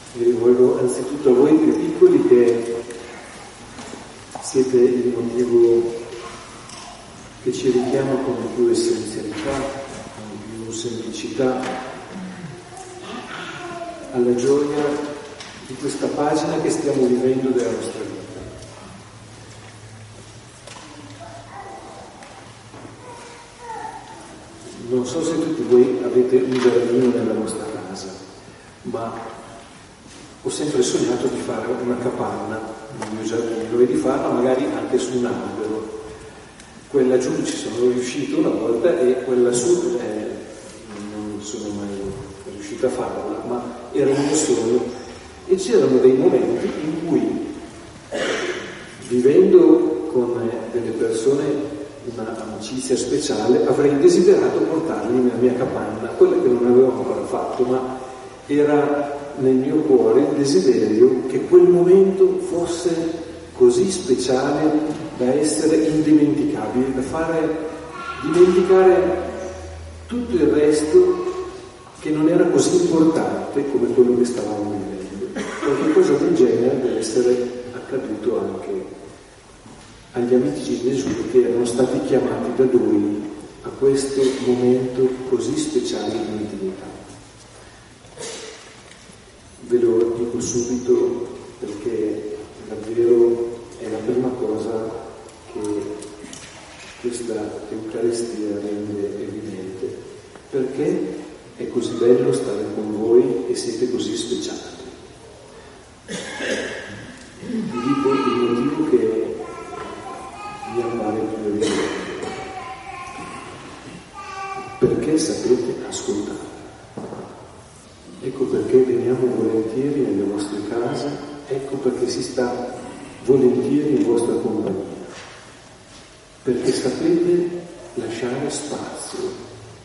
Mi rivolgo anzitutto a voi più piccoli che siete il motivo che ci richiama con più essenzialità, con più semplicità alla gioia di questa pagina che stiamo vivendo della nostra vita. Non so se tutti voi avete un giardino nella vostra casa, ma ho sempre sognato di fare una capanna nel mio giardino e di farla magari anche su un albero. Quella giù ci sono riuscito una volta e quella su non sono mai riuscito a farla, ma era un mio sogno. E c'erano dei momenti in cui, vivendo con delle persone un'amicizia speciale, avrei desiderato portarli nella mia capanna, quella che non avevo ancora fatto, ma era nel mio cuore il desiderio che quel momento fosse così speciale da essere indimenticabile, da fare dimenticare tutto il resto che non era così importante come quello che stavamo vivendo. Qualche cosa del genere deve essere accaduto anche agli amici di Gesù che erano stati chiamati da Lui a questo momento così speciale di intimità. Ve lo dico subito perché davvero è la prima cosa che questa Eucaristia rende evidente. Perché è così bello stare con voi e siete così speciali. Vi dico il motivo che mi appare più evidente. Perché sapete ascoltare. Ecco perché veniamo volentieri nelle vostre case, ecco perché si sta volentieri in vostra compagnia. Perché sapete lasciare spazio.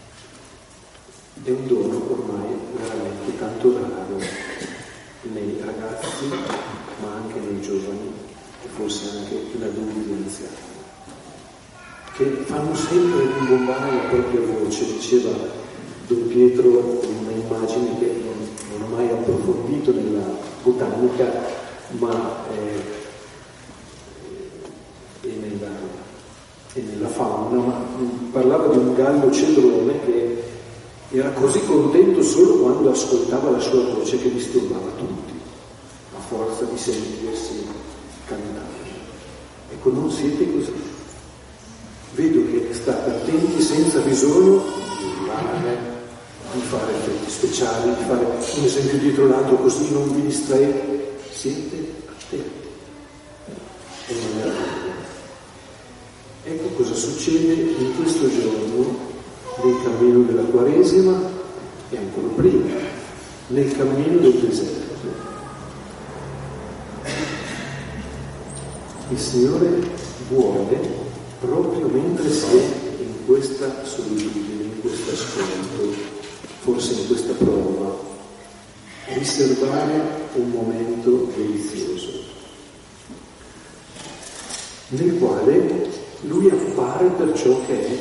È un dono ormai veramente tanto raro nei ragazzi, ma anche nei giovani, e forse anche in adulti e anziani, che fanno sempre rimbombare la propria voce. Diceva Don Pietro in una immagine che non ho mai approfondito nella botanica, ma nella fauna, ma parlava di un gallo cedrone che era così contento solo quando ascoltava la sua voce che disturbava tutti, a forza di sentirsi cantare. Ecco, non siete così. Vedo che state attenti senza bisogno di fare effetti speciali, di fare un esempio dietro l'altro così non vi distraete. Siete attenti. E non è vero. Ecco cosa succede in questo giorno nel cammino della Quaresima e ancora prima, nel cammino del deserto. Il Signore vuole, proprio mentre si è in questa solitudine, in questo ascolto, forse in questa prova, riservare un momento delizioso, nel quale Lui appare per ciò che è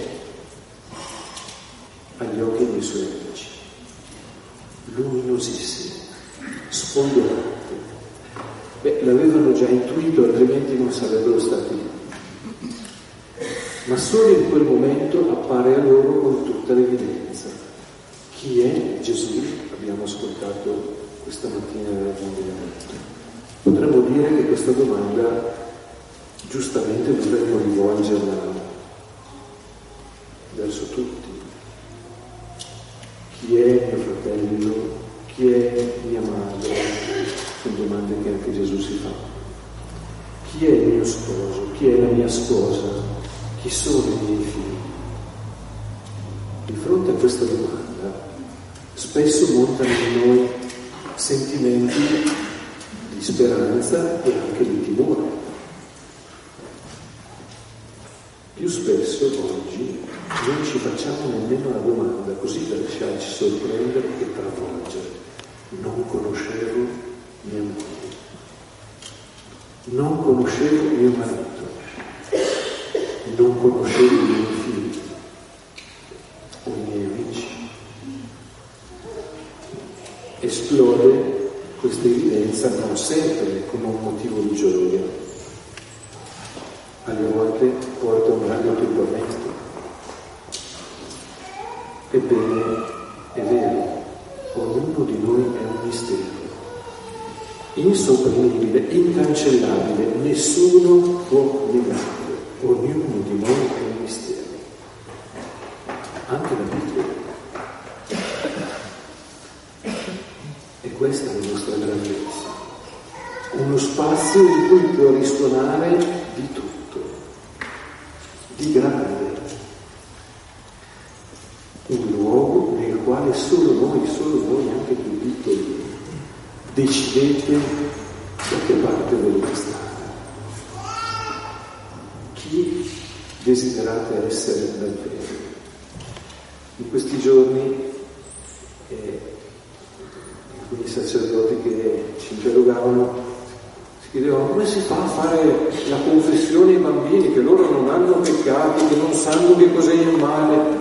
agli occhi dei Suoi amici, luminosissimo, spolverante. L'avevano già intuito, altrimenti non sarebbero stati lì. Ma solo in quel momento appare a loro con tutta l'evidenza. Chi è Gesù? Abbiamo ascoltato questa mattina nel Vangelo. Potremmo dire che questa domanda giustamente dovremmo rivolgerla verso tutti. Chi è mio fratello? Chi è mia madre? Sono domande che anche Gesù si fa. Chi è il mio sposo? Chi è la mia sposa? Chi sono i miei figli? Di fronte a questa domanda spesso montano in noi sentimenti di speranza e anche di timore. Più spesso oggi non ci facciamo nemmeno la domanda così da lasciarci sorprendere e travolgere. Non conoscevo mia moglie, non conoscevo mio marito, non conoscevo i miei figli o i miei amici. Esplode questa evidenza non sempre come un motivo di gioia, alle volte porta un grande turbamento. Ebbene, è vero, ognuno di noi è un mistero, insopprimibile, incancellabile, nessuno può negarlo, ognuno di noi è un mistero, anche la Bibbia. E questa è la nostra grandezza, uno spazio in cui può risuonare di tutto, di grande, un luogo nel quale solo noi anche più piccoli, decidete da che parte volete stare, chi desiderate essere davvero. In questi giorni alcuni sacerdoti che ci interrogavano si chiedevano come si fa a fare la confessione ai bambini, che loro non hanno peccati, che non sanno che cos'è il male.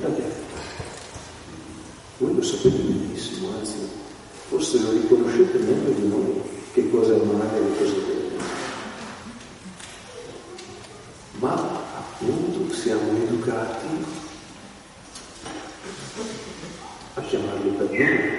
Voi lo sapete benissimo, anzi forse lo riconoscete meglio di noi che cosa è male e cosa è bene. Ma appunto siamo educati a chiamarli per nome,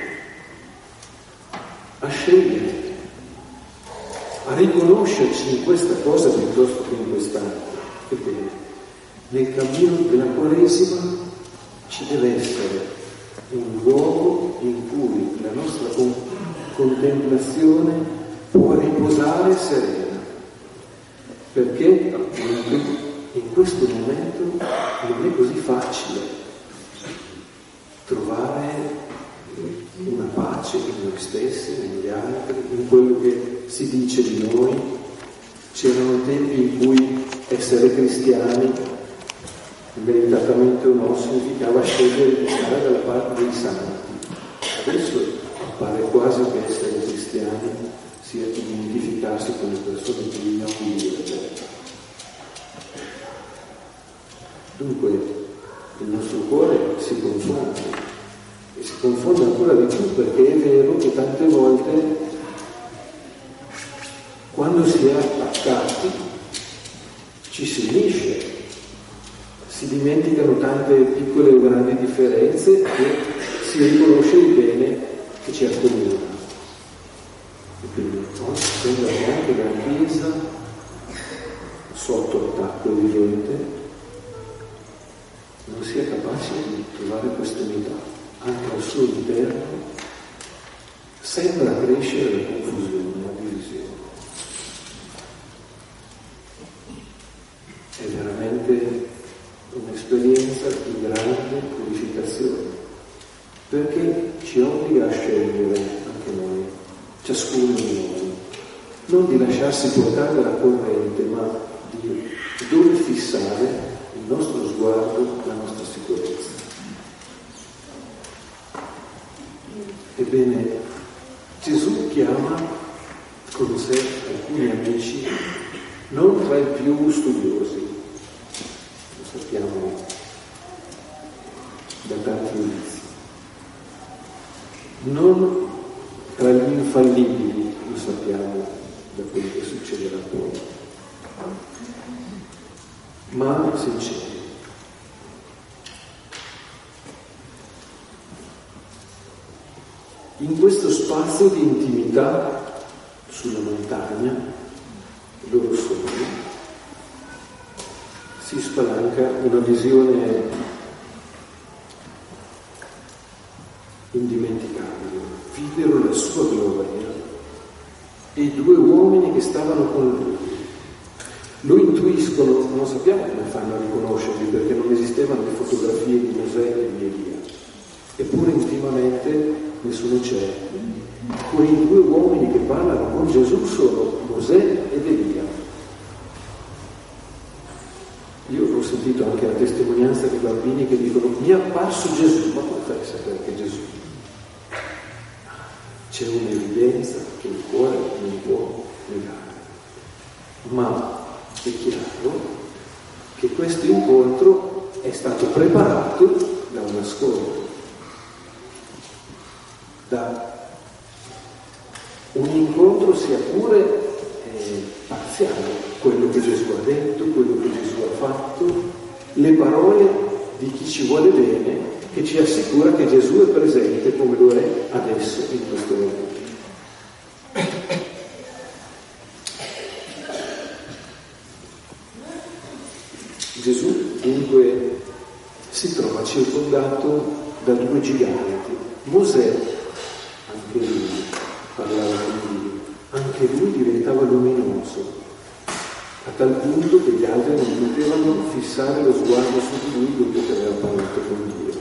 a scegliere, a riconoscerci in questa cosa piuttosto che in quest'altra. Ebbene, nel cammino della Quaresima ci deve essere un luogo in cui la nostra contemplazione può riposare serena, perché appunto in questo momento non è così facile trovare una pace in noi stessi, negli altri, in quello che si dice di noi. C'erano tempi in cui essere cristiani, meritatamente o no, significava scegliere di stare dalla parte dei santi. Adesso pare quasi che essere cristiani sia identificarsi con le persone più ignobili della terra. Dunque il nostro cuore si confonde, e si confonde ancora di più perché è vero che tante volte quando si è attaccati ci si unisce, si dimenticano tante piccole o grandi differenze e si riconosce il bene che ci accomuna. E quindi sembra che anche la Chiesa, sotto attacco evidente, non sia capace di trovare questa unità. Anche al suo interno sembra crescere la confusione, la divisione. È veramente un'esperienza di grande purificazione, perché ci obbliga a scegliere anche noi, ciascuno di noi, non di lasciarsi portare dalla corrente, ma di dove fissare il nostro sguardo, la nostra sicurezza. Ebbene, Gesù chiama con sé alcuni amici non tra i più studiosi, lo sappiamo da tanti indizi, non tra gli infallibili, lo sappiamo da quello che succederà poi, ma sinceri. In questo spazio di intimità sulla montagna, loro sono, si spalanca una visione indimenticabile. Videro la sua gloria e i due uomini che stavano con lui. Lo intuiscono, non sappiamo come fanno a riconoscerli perché non esistevano le fotografie di Mosè e di Elia, eppure intimamente nessuno c'è. Quei due uomini che parlano con Gesù sono Mosè ed Elia. Io ho sentito anche la testimonianza di bambini che dicono: mi è apparso Gesù. Ma come fai a sapere che è Gesù? C'è un'evidenza che il cuore non può negare. Ma è chiaro che questo incontro è stato preparato da un ascolto, da un incontro sia pure parziale, quello che Gesù ha detto, quello che Gesù ha fatto, le parole di chi ci vuole bene, che ci assicura che Gesù è presente come lo è adesso in questo momento. Gesù dunque si trova circondato da due giganti. Mosè, anche lui parlava di Dio, anche lui diventava luminoso, a tal punto che gli altri non potevano fissare lo sguardo su di lui dopo che aveva parlato con Dio.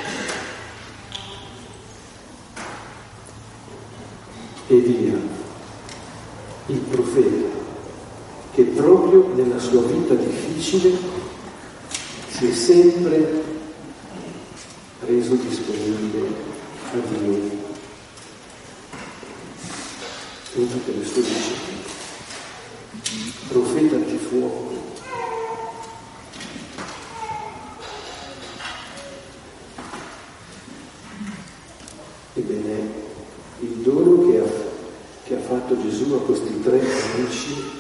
Elia, il profeta, che proprio nella sua vita difficile si è sempre reso disponibile a Dio in tutte le sue vicende. Profeta di fuoco. Ebbene, il dono che ha fatto Gesù a questi tre amici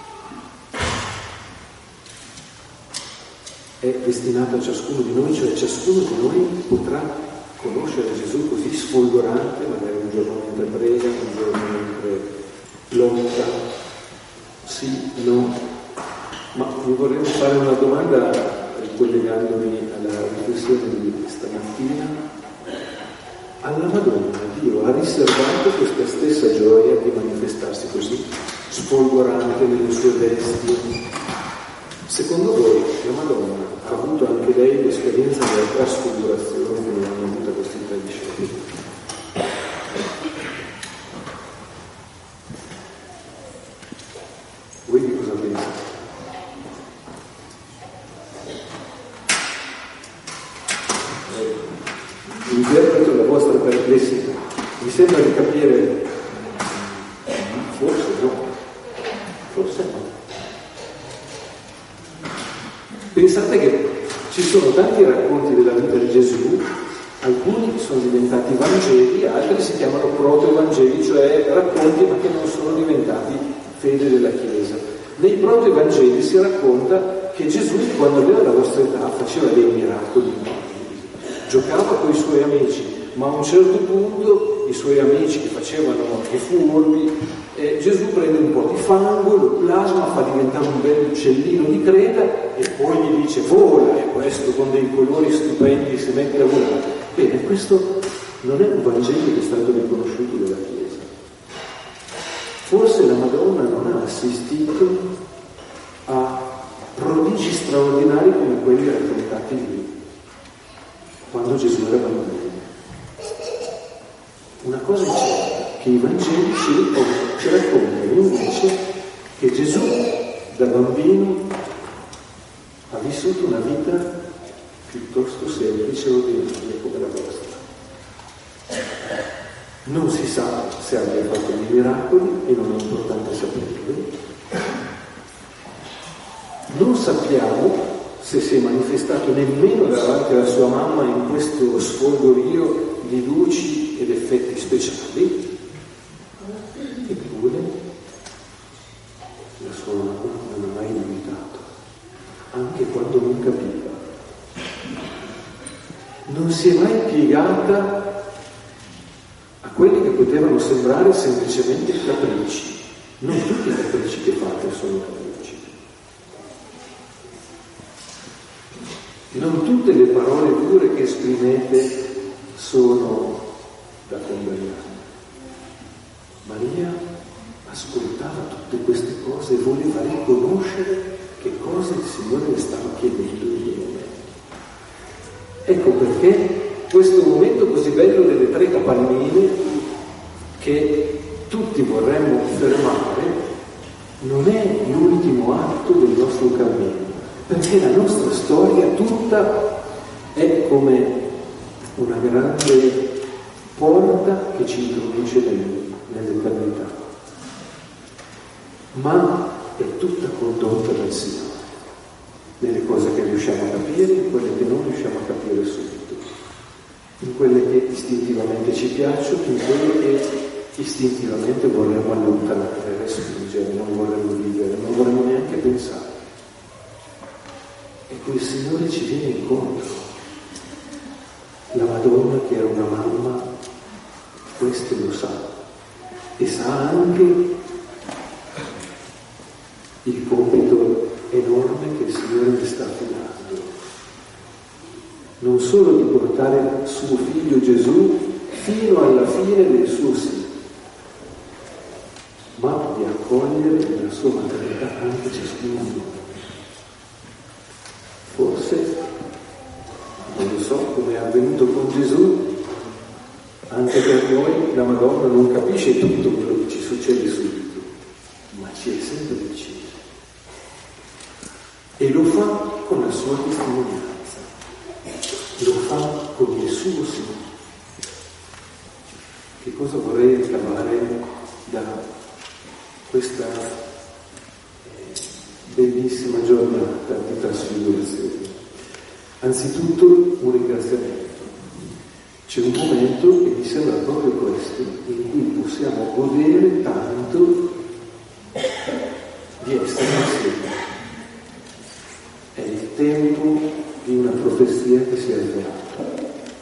è destinato a ciascuno di noi, cioè ciascuno di noi potrà conoscere Gesù così sfolgorante, magari un giorno mentre prega, un giorno mentre lotta, sì, no. Ma mi vorrei fare una domanda ricollegandomi alla riflessione di stamattina. Alla Madonna Dio ha riservato questa stessa gioia di manifestarsi così sfolgorante nelle sue vesti. Secondo voi la Madonna ha avuto anche lei l'esperienza della trasfigurazione che non hanno avuto questi tre discepoli? Voi di cosa pensate? Interpreto la vostra perplessità. Mi sembra di capire, forse no, forse no. Pensate che ci sono tanti racconti della vita di Gesù, alcuni sono diventati Vangeli, altri si chiamano proto-evangeli, cioè racconti ma che non sono diventati fede della Chiesa. Nei proto-evangeli si racconta che Gesù, quando aveva la vostra età, faceva dei miracoli, giocava con i suoi amici, ma a un certo punto i suoi amici che facevano i furbi, Gesù prende un po' di fango, lo plasma, fa diventare un bel uccellino di creta e poi gli dice vola, e questo con dei colori stupendi si mette a volare. Bene, questo non è un Vangelo che è stato riconosciuto dalla Chiesa. Forse la Madonna non ha assistito a prodigi straordinari come quelli raccontati lì, quando Gesù era bambino. Una cosa è certa, che i Vangeli ci raccontano invece che Gesù da bambino ha vissuto una vita piuttosto semplice e ordinaria come la vostra. Non si sa se abbia fatto dei miracoli e non è importante saperlo. Non sappiamo se si è manifestato nemmeno davanti alla sua mamma in questo sfolgorio di luci ed effetti speciali, eppure la sua mamma non ha mai dubitato, anche quando non capiva. Non si è mai piegata a quelli che potevano sembrare semplicemente capricci. Non tutti i capricci che fate sono capricci. Non tutte le parole dure che esprimete sono da condannare. Maria ascoltava tutte queste cose e voleva riconoscere che cosa il Signore le stava chiedendo in quel momento. Ecco perché questo momento così bello delle tre capannine, che tutti vorremmo fermare, non è l'ultimo atto del nostro cammino, perché la nostra storia tutta è come una grande porta che ci introduce nell'eternità, ma è tutta condotta dal Signore, nelle cose che riusciamo a capire, in quelle che non riusciamo a capire subito, in quelle che istintivamente ci piacciono, in quelle che istintivamente vorremmo allontanare, respingere, non vorremmo vivere, non vorremmo neanche pensare. E quel Signore ci viene incontro. La Madonna, che era una mamma, questo lo sa, e sa anche il compito enorme che il Signore mi sta affidando. Non solo di portare suo figlio Gesù fino alla fine del suo sì, ma di accogliere nella sua maternità anche ciascuno di noi. Forse, non lo so, come è avvenuto con Gesù, anche per noi la Madonna non capisce tutto quello che ci succede subito, ma ci è sempre vicino. E lo fa con la sua testimonianza, lo fa con il suo sì. Che cosa vorrei ricavare da questa bellissima giornata di trasfigurazione? Anzitutto un ringraziamento. C'è un momento che mi sembra proprio questo, in cui possiamo godere tanto di essere insieme. È il tempo di una profezia che si è avverata,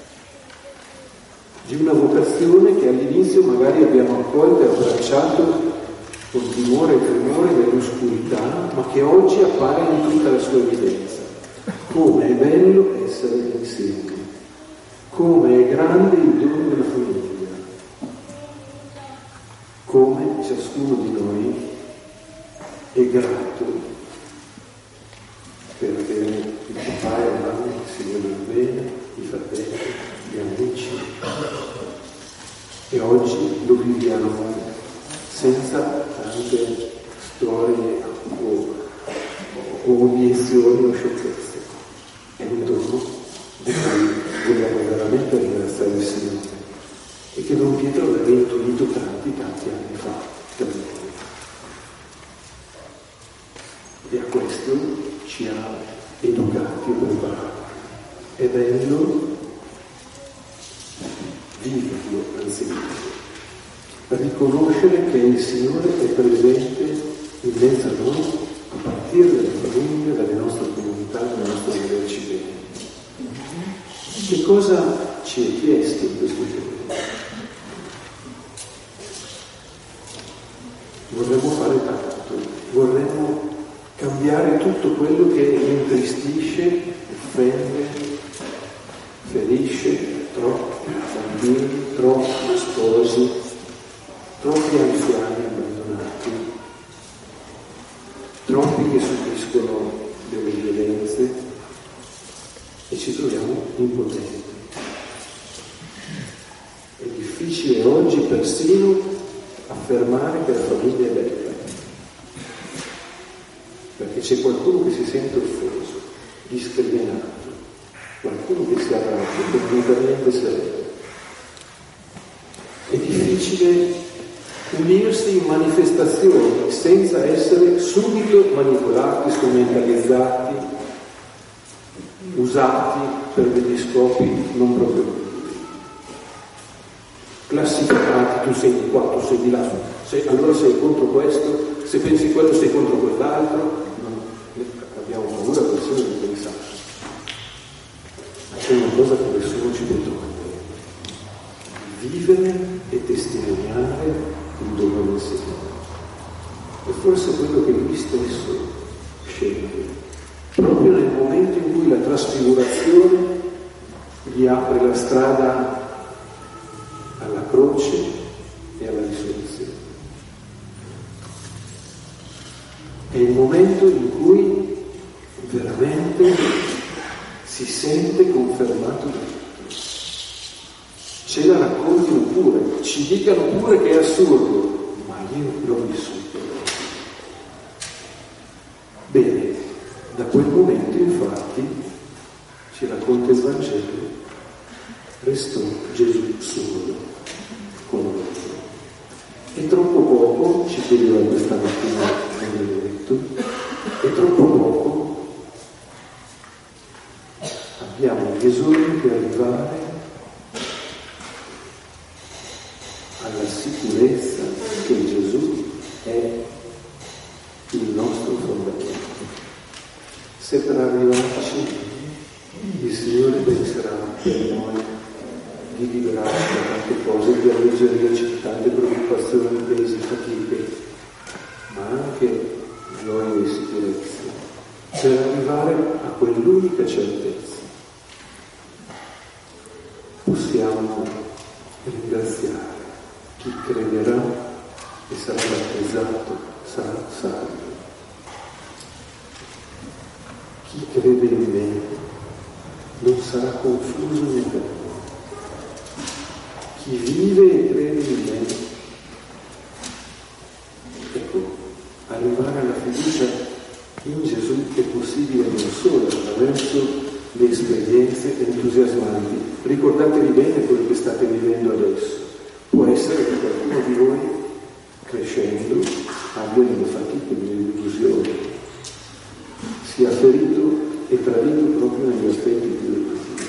di una vocazione che all'inizio magari abbiamo accolto e abbracciato con timore e tremore nell'oscurità, ma che oggi appare in tutta la sua evidenza. Come è bello essere insieme, come è grande il dono della famiglia, come ciascuno di noi è grato perché il papà e la mamma si vogliono bene, i fratelli, gli amici, e oggi lo viviamo senza tante storie o obiezioni o sciocchezze. È un dono di cui vogliamo veramente ringraziare il Signore e che Don Pietro aveva intuito tanti anni fa per noi. E a questo ci ha educati e preparati. È bello viverlo anzitutto, riconoscere che il Signore è presente in mezzo a noi a partire dalle famiglie, dalle nostre comunità, dalle nostre volerci bene. Che cosa ci è chiesto in questo giorno? Vorremmo fare tanto, vorremmo cambiare tutto quello che intristisce, offende, ferisce troppi bambini, troppi sposi, troppi anziani abbandonati, troppi che subiscono delle violenze e ci troviamo impotenti. È difficile oggi persino affermare che la famiglia è bella, perché c'è qualcuno che si sente offeso, discriminato, qualcuno che si arrabbia, completamente sereno. È difficile unirsi in manifestazioni senza essere subito manipolati, strumentalizzati, usati per degli scopi non proprio classificati. Tu sei di qua, tu sei di là, allora sei contro questo, se pensi quello sei contro quell'altro. Abbiamo paura persino di pensare. Ma c'è una cosa che nessuno ci può togliere: vivere e testimoniare il dono del Signore. E forse quello che Lui stesso sceglie, proprio nel momento in cui la trasfigurazione gli apre la strada alla croce e alla risurrezione. È il momento in cui veramente si sente confermato da tutto. Ce la raccontino pure, ci dicano pure che è assurdo, ma io l'ho vissuto. Bene, da quel momento infatti, ci racconta il Vangelo, restò Gesù solo con loro. E troppo poco, ci chiedeva questa mattina nel letto, e troppo poco abbiamo bisogno di arrivare alla la sicurezza che Gesù è il nostro fondamento. Se per arrivarci il Signore penserà per noi di liberarci da tante cose, di alleggerirci tante preoccupazioni, pesi, fatiche, ma anche gioie e sicurezze, per arrivare a quell'unica certezza. Possiamo ringraziare chi crederà e sarà battezzato, sarà salvo. Chi crede in me non sarà confuso né perduto. Chi vive e crede in me, ecco, arrivare alla fiducia in Gesù è possibile non solo attraverso le esperienze entusiasmanti. Ricordatevi bene quello che state vivendo adesso. Può essere che qualcuno di voi, crescendo, abbia delle fatiche, delle illusioni, sia ferito e tradito proprio negli aspetti più relativi.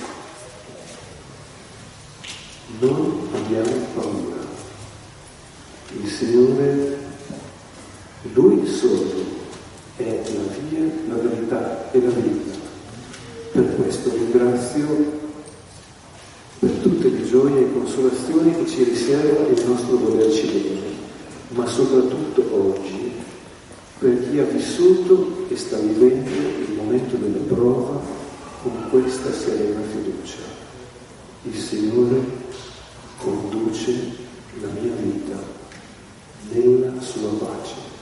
Non abbiamo paura. Il Signore, Lui solo, è la via, la verità e la vita. Per questo ringrazio per tutte le gioie e consolazioni che ci riserva il nostro volerci bene, ma soprattutto oggi per chi ha vissuto e sta vivendo il momento della prova con questa serena fiducia. Il Signore conduce la mia vita nella sua pace.